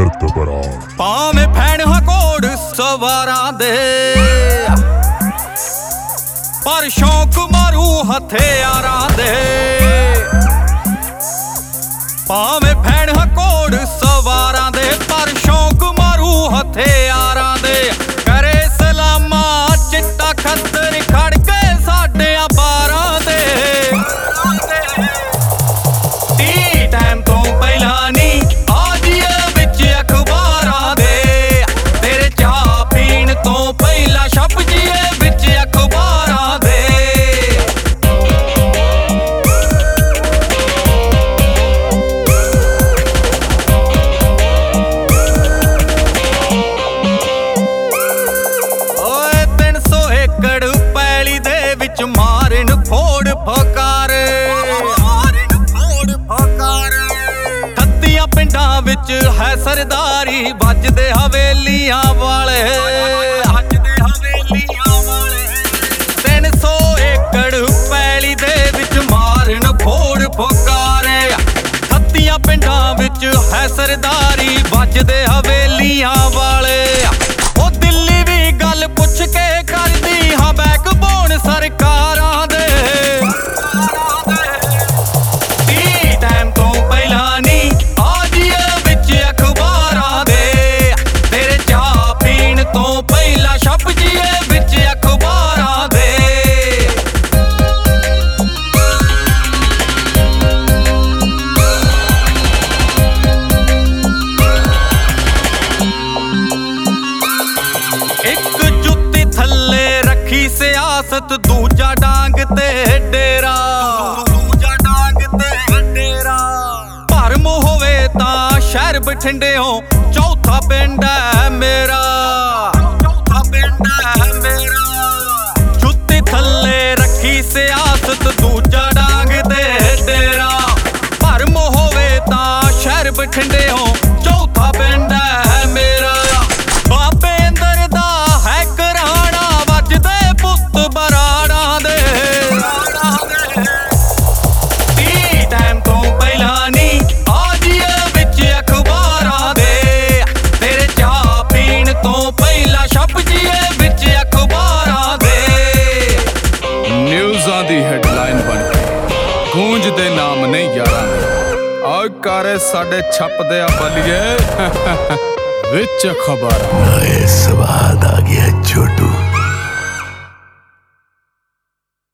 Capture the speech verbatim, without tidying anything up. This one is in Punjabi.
ਕਿਰਤ ਬਰਾੜ ਭਾਵੇਂ ਫੈਣ ਘੋੜ ਸਵਾਰਾਂ ਦੇ ਪਰ ਸ਼ੌਂਕ ਮਾਰੂ ਹਥਿਆਰਾਂ ਦੇ। ਭਾਵੇਂ ਫੈਣ ਘੋੜ ਸਵਾਰਾਂ ਦੇ ਪਰ ਸ਼ੌਂਕ ਮਾਰੂ ਹਥਿਆਰਾਂ ਦੇ। ਕਰੇ ਸਲਾਮਾ ਚਿੱਟਾ ਖੱਤਰ ਖੜ ਕੇ ਸਾਡਿਆਂ ਬਾਰਾਂ ਦੇ। ਤੀ ਟਾਈਮ ਤੋਂ ਪਹਿਲਾਂ ਨੀ ਆ ਜੀਏ ਵਿੱਚ ਅਖਬਾਰਾਂ ਦੇ। ਤੇਰੇ ਚਾਹ ਪੀਣ ਤੋਂ ਪਹਿਲਾਂ ਛਪ ਜੀਏ ਵਿੱਚ ਅਖਬਾਰਾਂ ਦੇ। ਓਏ ਤਿੰਨ ਸੌ ਏਕੜ ਪੈਲੀ ਦੇ ਵਿੱਚ ਮਾਰਨ ਫੋੜ ਫਕਾਰ। ਖੱਤੀਆਂ ਪਿੰਡਾਂ ਵਿੱਚ ਹੈ ਸਰਦਾਰੀ ਵੱਜਦੇ ਹਵੇਲੀਆਂ ਵਾਲੇ। ਤਿੰਨ ਸੌ ਏਕੜ ਪੈਲੀ ਦੇ ਵਿੱਚ ਮਾਰਨ ਫੋੜ ਫਕਾਰ। ਖੱਤੀਆਂ ਪਿੰਡਾਂ ਵਿੱਚ ਹੈ ਸਰਦਾਰੀ ਵੱਜਦੇ ਹਵੇਲੀਆਂ ਵਾਲੇ। ਉਹ ਦਿੱਲੀ ਵੀ ਗੱਲ ਪੁੱਛ ਕੇ ਕਰਦੀ ਹਾਂ ਬੈਕਬੋਨ ਸਰਕਾਰਾਂ ਦੇ। ਤੀ ਟਾਈਮ ਤੋਂ ਪਹਿਲਾਂ ਨੀ ਆ ਜੀਏ ਵਿੱਚ ਅਖਬਾਰਾਂ ਦੇ। ਤੇਰੇ ਚਾਹ ਪੀਣ ਤੋਂ ਪਹਿਲਾਂ ਛਪ ਜੀਏ ਵਿੱਚ ਅਖਬਾਰਾਂ ਦੇ। ਇੱਕ ਜੁੱਤੀ ਥੱਲੇ ਰੱਖੀ ਸਿਆਸਤ ਦੂਜਾ ਡਾਂਗ ਤੇ ਡੇਰਾ। ਦੂਜਾ ਡਾਂਗ ਤੇ ਡੇਰਾ ਭਰਮ ਹੋਵੇ ਤਾਂ ਸ਼ਹਿਰ ਬਠਿੰਡਿਓਂ ਚੌਥਾ ਪਿੰਡ ਹੈ ਮੇਰਾ। ਚੌਥਾ ਪਿੰਡ ਹੈ ਮੇਰਾ। ਜੁੱਤੀ ਥੱਲੇ ਰੱਖੀ ਸਿਆਸਤ ਦੂਜਾ ਡਾਂਗ ਤੇ ਡੇਰਾ ਭਰਮ ਹੋਵੇ ਤਾਂ ਸ਼ਹਿਰ ਬਠਿੰਡਿਓਂ ਚੌਥਾ ਪਿੰਡ ਹੈ ਮੇਰਾ। ਬਾਬੇ ਅੰਦਰ ਦਾ ਹੈ ਘਰਾਣਾ ਵੱਜਦੇ ਪੁੱਤ ਬਰਾੜਾਂ ਦੇ। ਤੀ ਟਾਈਮ ਤੋਂ ਪਹਿਲਾਂ ਨੀ ਆ ਜੀਏ ਵਿੱਚ ਅਖਬਾਰਾਂ ਦੇ। ਤੇਰੇ ਚਾਹ ਪੀਣ ਤੋਂ ਪਹਿਲਾਂ ਛਪ ਜੀਏ ਵਿੱਚ ਅਖਬਾਰਾਂ ਦੇ। ਨਿਊਜ਼ਾਂ ਦੀ ਹੈਡਲਾਈਨ ਬਣ ਕੇ ਗੂੰਜਦੇ ਨਾਮ ਨਹੀਂ ਯਾਰਾਂ ਦੇ। ਆ ਕਾਰੇ ਸਾਡੇ ਛਪਦੇ ਆ ਬਲੀਏ ਵਿੱਚ ਖਬਰ। ਨਏ ਸਵਾਦ ਆ ਗਿਆ ਛੋਟੂ।